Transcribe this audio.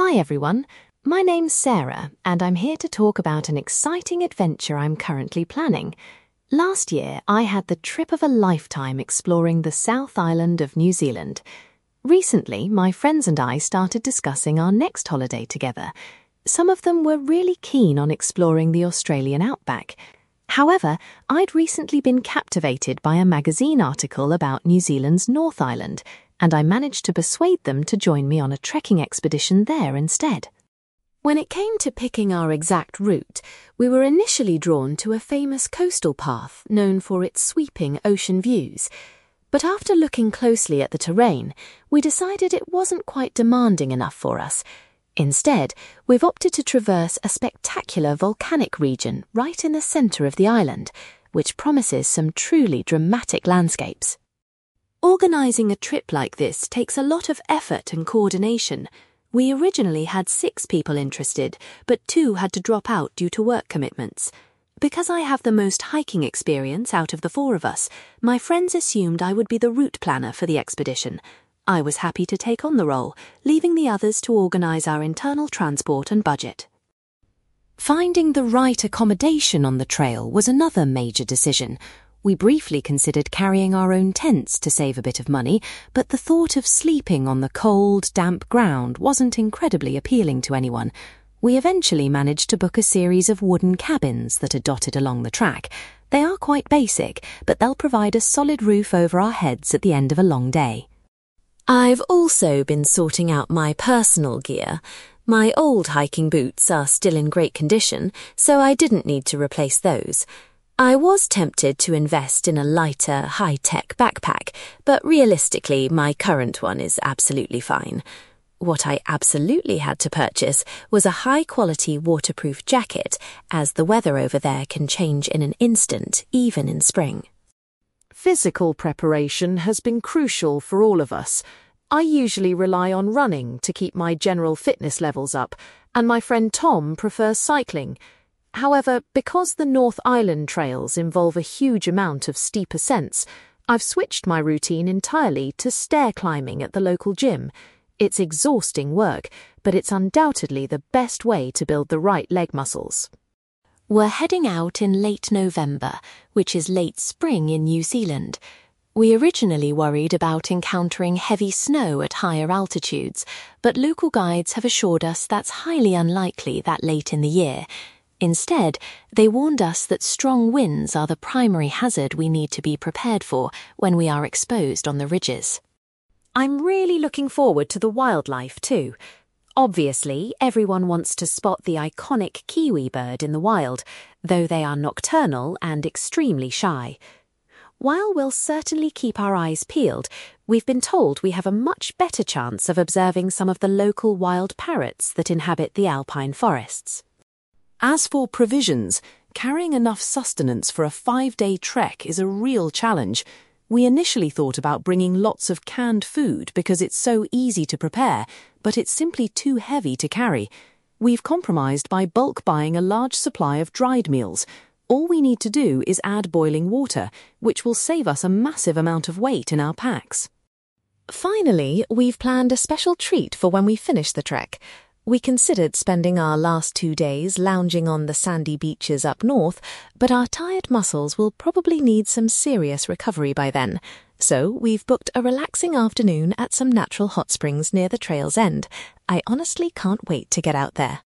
Hi everyone, my name's Sarah and I'm here to talk about an exciting adventure I'm currently planning. Last year I had the trip of a lifetime exploring the South Island of New Zealand. Recently my friends and I started discussing our next holiday together. Some of them were really keen on exploring the Australian outback. However, I'd recently been captivated by a magazine article about New Zealand's North Island, and I managed to persuade them to join me on a trekking expedition there instead. When it came to picking our exact route, we were initially drawn to a famous coastal path known for its sweeping ocean views. But after looking closely at the terrain, we decided it wasn't quite demanding enough for us. Instead, we've opted to traverse a spectacular volcanic region right in the centre of the island, which promises some truly dramatic landscapes. Organising a trip like this takes a lot of effort and coordination. We originally had 6 people interested, but 2 had to drop out due to work commitments. Because I have the most hiking experience out of the 4 of us, my friends assumed I would be the route planner for the expedition. I was happy to take on the role, leaving the others to organise our internal transport and budget. Finding the right accommodation on the trail was another major decision. We briefly considered carrying our own tents to save a bit of money, but the thought of sleeping on the cold, damp ground wasn't incredibly appealing to anyone. We eventually managed to book a series of wooden cabins that are dotted along the track. They are quite basic, but they'll provide a solid roof over our heads at the end of a long day. I've also been sorting out my personal gear. My old hiking boots are still in great condition, so I didn't need to replace those. I was tempted to invest in a lighter, high-tech backpack, but realistically my current one is absolutely fine. What I absolutely had to purchase was a high-quality waterproof jacket, as the weather over there can change in an instant, even in spring. Physical preparation has been crucial for all of us. I usually rely on running to keep my general fitness levels up, and my friend Tom prefers cycling. However, because the North Island trails involve a huge amount of steep ascents, I've switched my routine entirely to stair climbing at the local gym. It's exhausting work, but it's undoubtedly the best way to build the right leg muscles. We're heading out in late November, which is late spring in New Zealand. We originally worried about encountering heavy snow at higher altitudes, but local guides have assured us that's highly unlikely that late in the year. Instead, they warned us that strong winds are the primary hazard we need to be prepared for when we are exposed on the ridges. I'm really looking forward to the wildlife too. Obviously, everyone wants to spot the iconic kiwi bird in the wild, though they are nocturnal and extremely shy. While we'll certainly keep our eyes peeled, we've been told we have a much better chance of observing some of the local wild parrots that inhabit the alpine forests. As for provisions, carrying enough sustenance for a 5-day trek is a real challenge. We initially thought about bringing lots of canned food because it's so easy to prepare, but it's simply too heavy to carry. We've compromised by bulk buying a large supply of dried meals. All we need to do is add boiling water, which will save us a massive amount of weight in our packs. Finally, we've planned a special treat for when we finish the trek. We considered spending our last 2 days lounging on the sandy beaches up north, but our tired muscles will probably need some serious recovery by then. So we've booked a relaxing afternoon at some natural hot springs near the trail's end. I honestly can't wait to get out there.